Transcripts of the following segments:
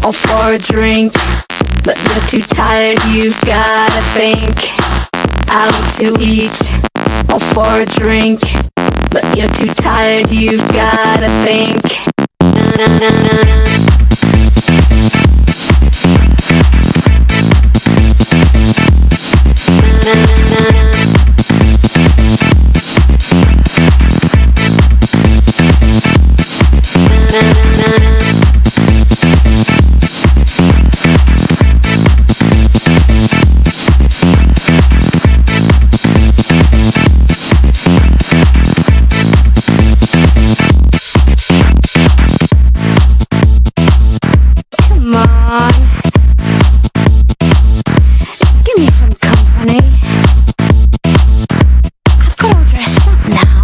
or for a drink, but you're too tired, you've gotta think. Out to eat or for a drink, but you're too tired, you've gotta think. Na na na na na. Na na na na. Come on, give me some company. I've got all dressed up now.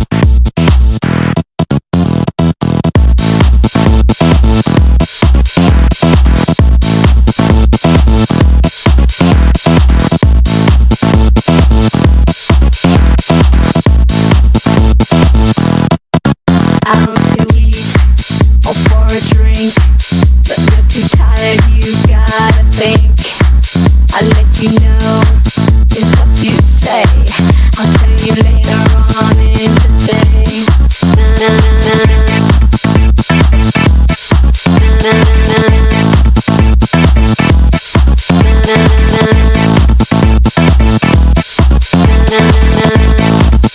Out to eat or for a drink, but you're too tired, you gotta think. I'll let you know, is what you say. I'll tell you later on in the day. Na na na na na. Na na na na na. Na na na na na. Na na na na na.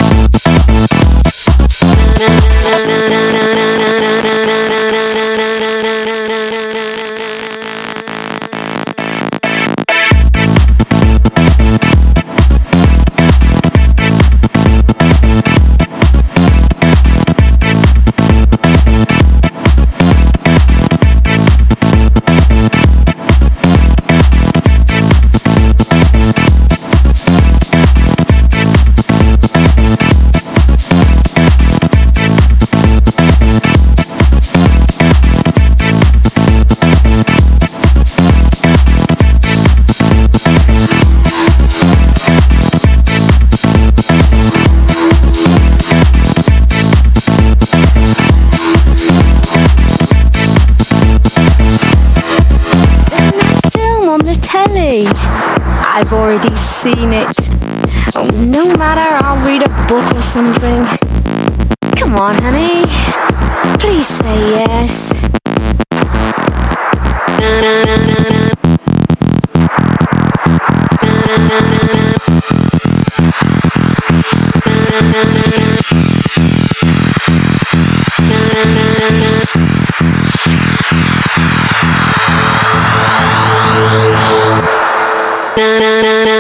I've already seen it. Oh, no matter, I'll read a book or something. Come on, honey, please say yes. Na na na na na. Na na na na na. Na na na na na. Na na na na na. Na na na na.